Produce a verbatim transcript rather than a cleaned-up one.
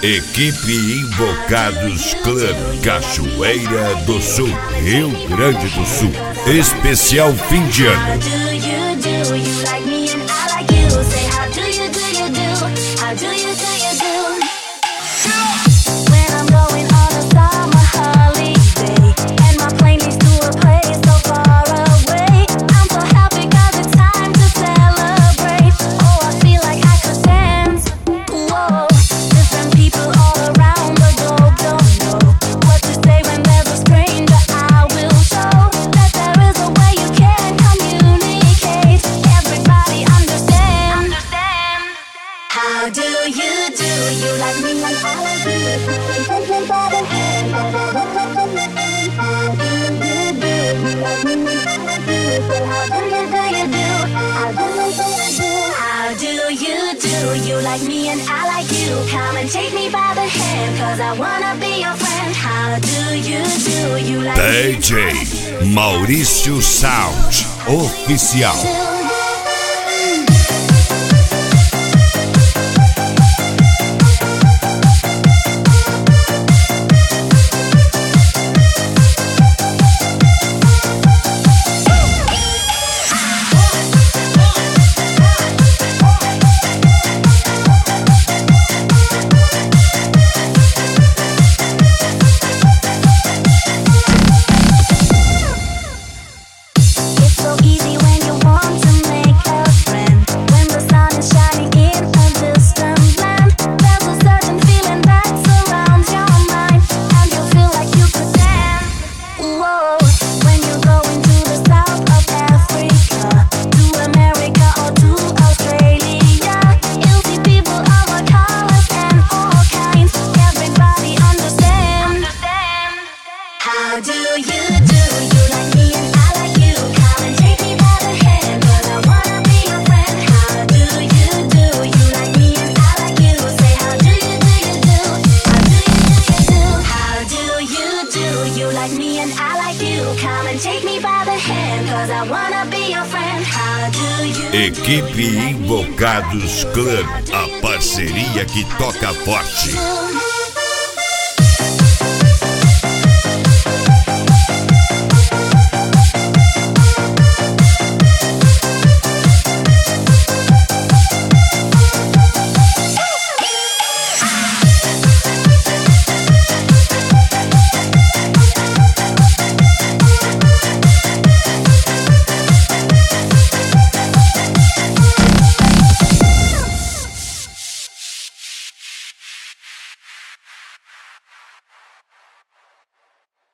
Equipe Invocados Club Cachoeira do Sul, Rio Grande do Sul. Especial fim de ano. How do you do? You like me and I like you. Take me by the hand. How do you do? You like me and I like you. So how do you do you do? How do you do you do? How do you do? You like me and I like you. Come and take me by the hand, cause I wanna be your friend. How do you do? You like me D J Maurício Sound Oficial. How do you do? You like me and I like you. Come and take me by the hand, cause I wanna be your friend. How do you do? You like me and I like you. Say how do you do you do? How do you do you do? How do you do? You like me and I like you. Come and take me by the hand, cause I wanna be your friend. How do you do? Equipe Invocados Club, a parceria que toca forte.